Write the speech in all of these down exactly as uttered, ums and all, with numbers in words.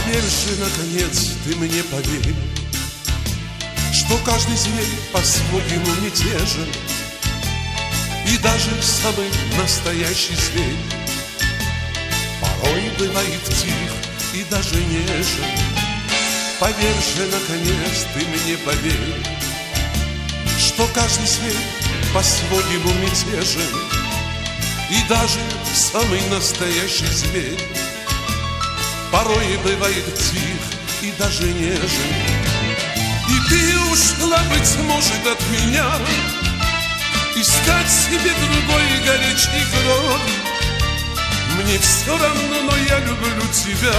Поверь же, наконец, ты мне поверь, что каждый зверь по-своему мятежен, и даже самый настоящий зверь порой бывает тих и даже нежен. Поверь же, наконец, ты мне поверь, что каждый зверь по-своему мятежен, и даже самый настоящий зверь порой бывает тих и даже нежен. И ты ушла, быть может, от меня, искать себе другой горячей крови. Мне все равно, но я люблю тебя.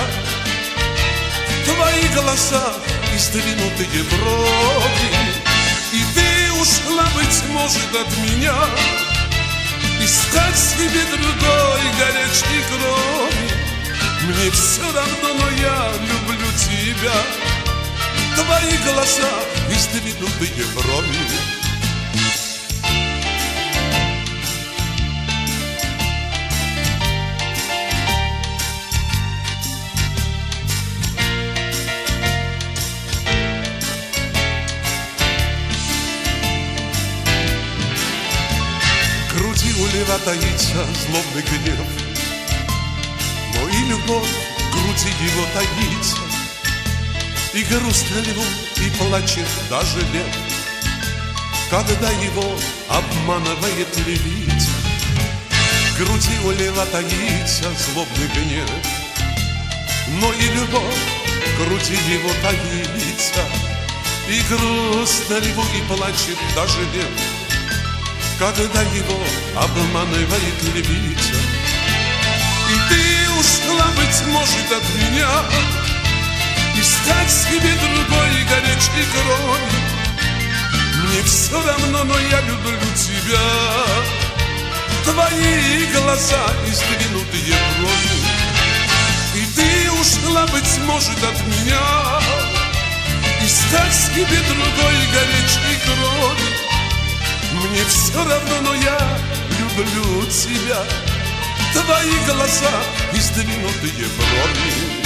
Твои глаза и сдвинутые брови. И ты ушла, быть может, от меня, искать себе другой горячей крови. Мне все равно, но я люблю тебя. Твои глаза и сдвинутые брови. В груди у льва таится злобный гнев, но и любовь в груди его таится. И грустно льву, и плачет даже лев, когда его обманывает львица. В груди у льва таится злобный гнев, но и любовь в груди его таится. И грустно льву, и плачет даже лев, когда его обманывает львица. И ты ушла, быть может, от меня, искать себе другой горячей крови. Мне все равно, но я люблю тебя. Твои глаза и сдвинутые брови. И ты ушла, быть может, от меня, искать себе другой горячей крови. Мне все равно, но я люблю тебя. Твои глаза и сдвинутые брови.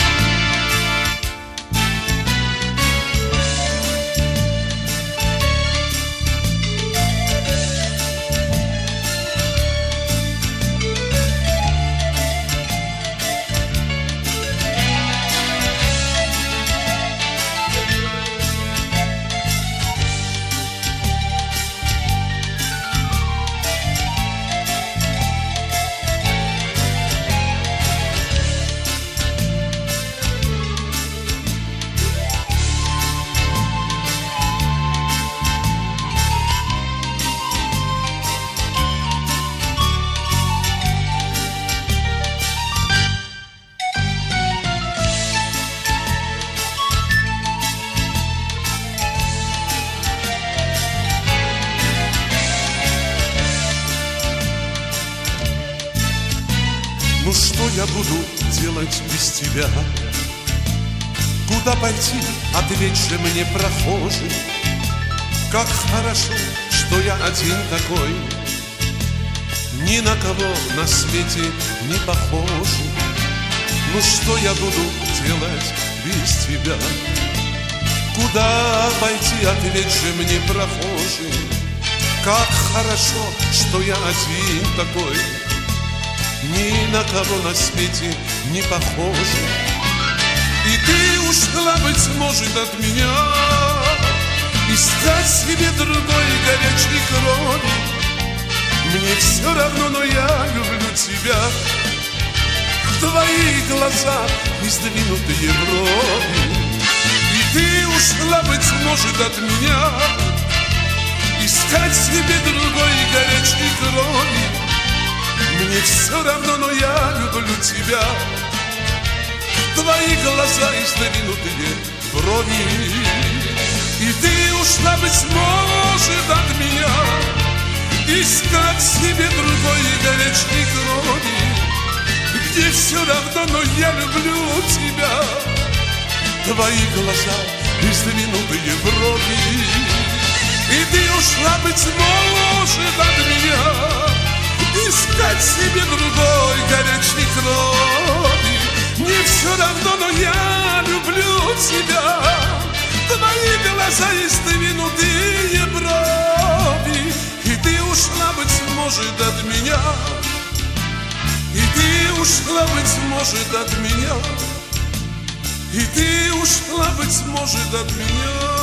Ну что я буду делать без тебя? Куда пойти, ответь же мне, прохожий. Как хорошо, что я один такой, ни на кого на свете не похожий. Ну что я буду делать без тебя? Куда пойти, ответь же мне, прохожий. Как хорошо, что я один такой, ни на кого на свете не похожий. И ты ушла, быть может, от меня, искать себе другой горячей крови. Мне все равно, но я люблю тебя. Твои глаза и сдвинутые брови. И ты ушла, быть может, от меня, искать себе другой горячей крови. Мне все равно, но я люблю тебя. Твои глаза и сдвинутые брови. И ты ушла, быть может, от меня, искать себе другой горячей крови. Мне все равно, но я люблю тебя. Твои глаза и сдвинутые брови. И ты ушла, быть может, от меня, искать себе другой горячей крови. Мне все равно, но я люблю тебя. Твои глаза и сдвинутые брови, и ты ушла, быть может, от меня. И ты ушла, быть может, от меня. И ты ушла, быть может, от меня.